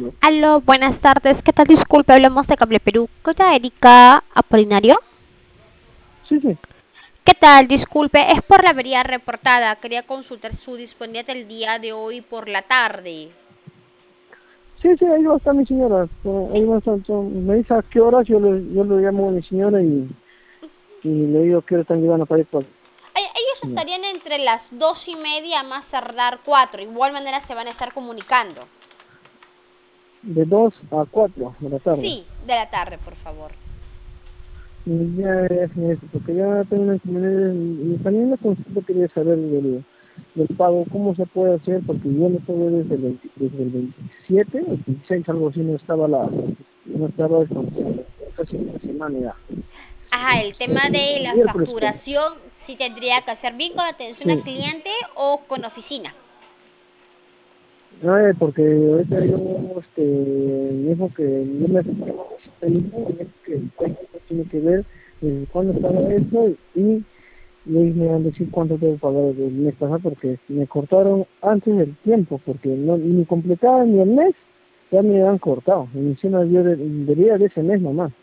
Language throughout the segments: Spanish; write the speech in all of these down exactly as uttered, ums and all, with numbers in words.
Aló. Aló, buenas tardes. ¿Qué tal? Disculpe, hablamos de Cable Perú. ¿Con la Erika Apolinario? Sí, sí, ¿Qué tal? Disculpe, es por la avería reportada. Quería consultar su disponibilidad el día de hoy por la tarde. sí, sí, ahí va a estar mi señora. eh, ¿Sí? Ahí va a estar, yo- me dice a qué horas, yo le, yo le llamo a mi señora y, y le digo que están llegando para ir para Ay, ellos señora. estarían entre las dos y media más tardar cuatro. Igual manera se van a estar comunicando. De dos a cuatro de la tarde. Sí, de la tarde, por favor. Y ya es eso, porque ya tengo una inconveniente. Y también una consulta quería saber del, del pago, cómo se puede hacer, porque yo no puedo desde el, veinte desde el veintisiete, el veintiséis, algo así, no estaba la, no estaba desconocido, casi una semana ya. Ajá, el tema El de la miércoles creo. facturación sí tendría que hacer bien con atención al Sí, cliente o con oficina. no, eh, porque ahorita yo, este, me dijo que yo me dijo que el técnico tiene que ver desde cuándo estaba eso y y ellos me van a decir cuánto tengo que pagar el mes pasado porque me cortaron antes del tiempo, porque no, ni completaba ni el mes, ya me han cortado. Y encima yo de- debería de ese mes nomás.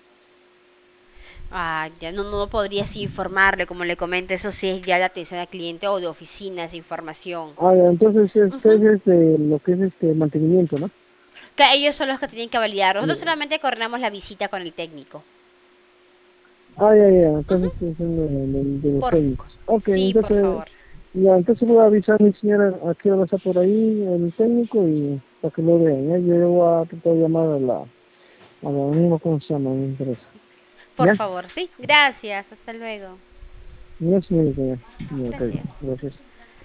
Ah, ya no, no podrías informarle, como le comento, eso sí es ya de atención al cliente o de oficinas, información. Ah, ya, entonces este Ujú. es este, lo que es este mantenimiento, ¿no? Que ellos son los que tienen que validar. Nosotros Ya. solamente coordinamos la visita con el técnico. Ah, ya, ya, entonces Ujú. es de, de- de los Por, técnicos. Ok, sí, por entonces, favor. ya, entonces voy a avisar a mi señora a qué hora está por ahí el técnico y para que lo vean, ¿ya? Yo voy a tratar de llamar a la, a la misma, ¿cómo se llama? Me interesa. Por ¿Ya? favor, sí. Gracias. Hasta luego. No, señorita, ya. Ya, ok, Gracias. gracias.